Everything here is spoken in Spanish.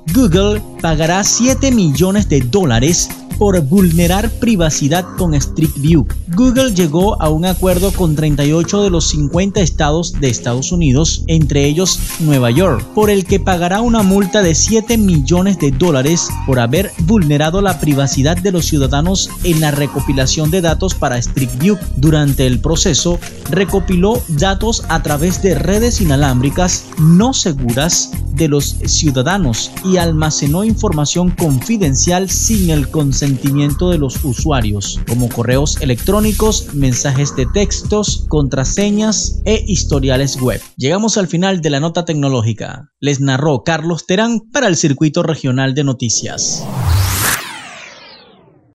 Google pagará $7 millones por vulnerar privacidad con Street View. Google llegó a un acuerdo con 38 de los 50 estados de Estados Unidos, entre ellos Nueva York, por el que pagará una multa de $7 millones por haber vulnerado la privacidad de los ciudadanos en la recopilación de datos para Street View. Durante el proceso, recopiló datos a través de redes inalámbricas no seguras de los ciudadanos y almacenó información confidencial sin el consentimiento de los usuarios, como correos electrónicos, mensajes de textos, contraseñas e historiales web. Llegamos al final de la nota tecnológica. Les narró Carlos Terán para el Circuito Regional de Noticias.